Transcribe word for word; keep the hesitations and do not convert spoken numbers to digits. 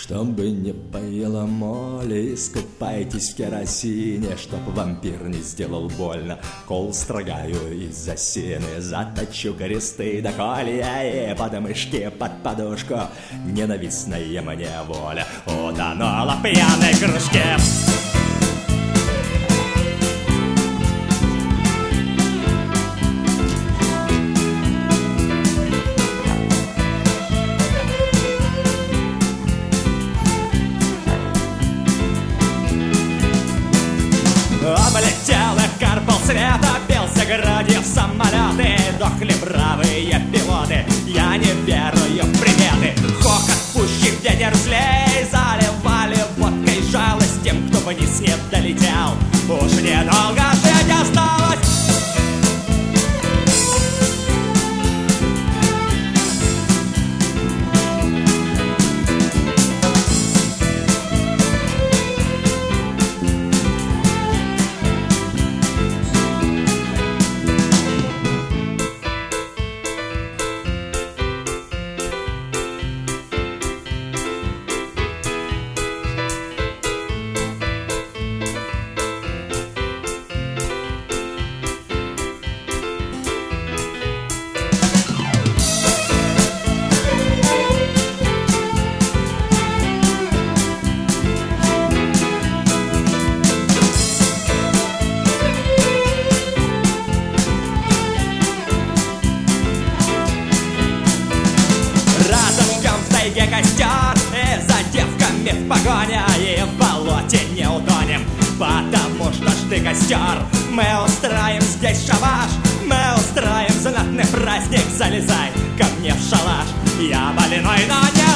Чтобы не поела моли, искупайтесь в керосине, чтоб вампир не сделал больно. Кол строгаю из осины, заточу кресты до колья и подмышки под подушку. Ненавистная мне воля утонула в пьяной кружке. Облетел их кар полсвета, бился грудью в самолеты, дохли бравые пилоты, я не верую в приметы. Хохот пущий в день злей, заливали водкой жалость тем, кто вниз не долетел. Уж недолго жить осталось. Костер, и за девками в погоне, и в болоте не утонем, потому что ж ты костер. Мы устроим здесь шабаш, мы устроим знатный праздник. Залезай ко мне в шалаш, я больной, но не